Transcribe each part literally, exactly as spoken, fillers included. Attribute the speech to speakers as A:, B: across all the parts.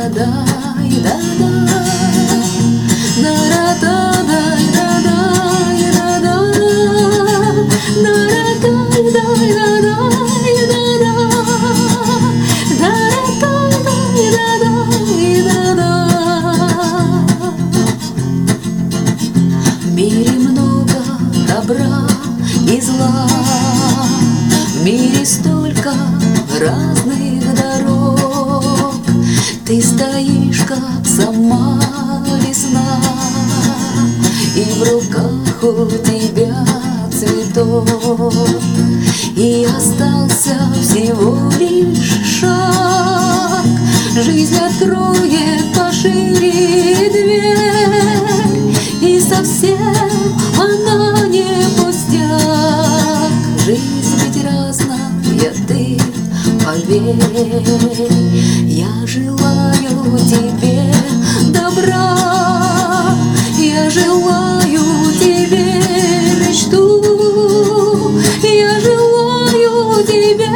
A: дай да да да дай да дай да да дай да да. В мире много добра и зла, в мире столько разных дорог. Ты стоишь, как сама весна, и в руках у тебя цветок. И остался всего лишь шаг, жизнь откроет пошире дверь, и совсем она не пустяк. Жизнь ведь разная, ты поверь. Я желаю тебе добра, я желаю тебе мечту, я желаю тебе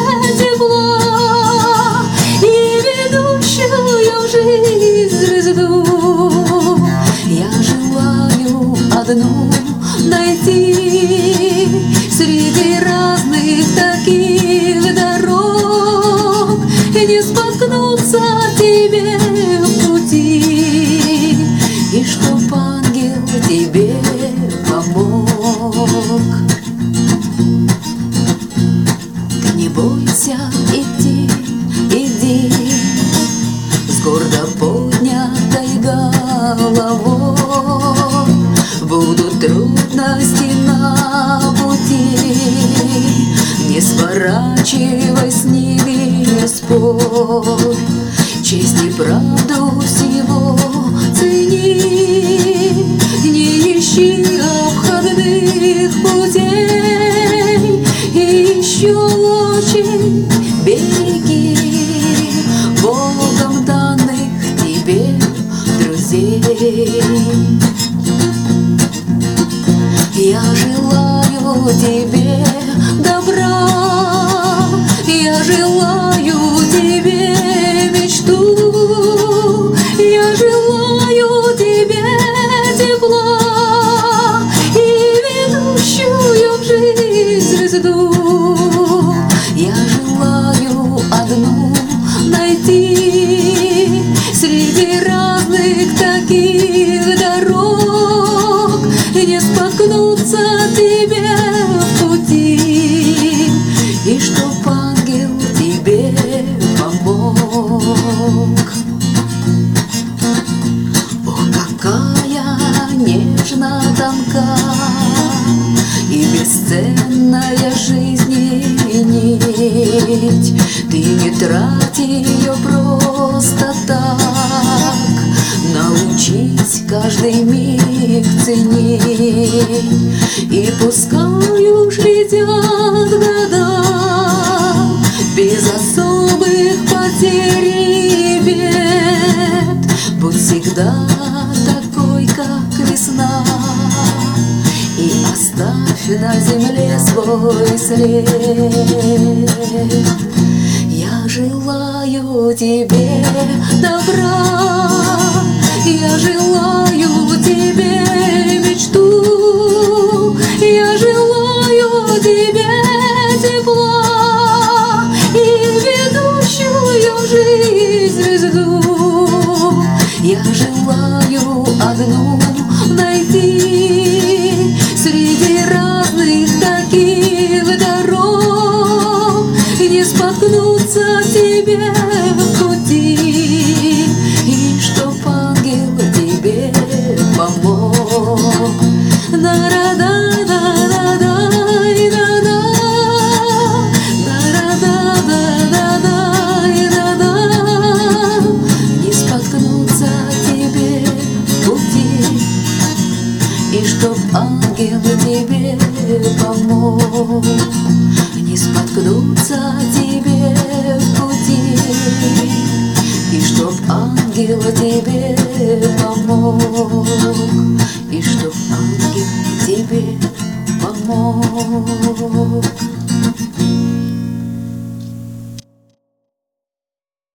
A: тепла и ведущую в жизнь звезду. Я желаю одну найти среди разных таких дорог, и не споткнуться тебе в пути, и чтоб ангел тебе помог. Ты не бойся идти, иди с гордо поднятой головой. Будут трудности на пути, не сворачивай с ними, не спорь. Честь и правду всего цени, не ищи обходных путей, и еще очень береги Богом данных тебе друзей. Я желаю тебе добра, я желаю тебе мечту, я желаю тебе тепла и ведущую в жизнь звезду. Я желаю одну найти среди разных таких дорог, и не споткнуться тебе в пути, и чтоб ангел тебе помог. Ох, какая нежно тонка и бесценная жизни нить. Ты не трать ее просто так, научись каждый миг ценить. И пускай уж летят года без особых потерь и бед, будь всегда такой, как весна, и оставь на земле свой след. Я желаю тебе добра, я желаю тебе мечту, я желаю тебе тепла и ведущую в жизнь звезду. Я желаю одну найти среди разных таких дорог, и не споткнуться тебе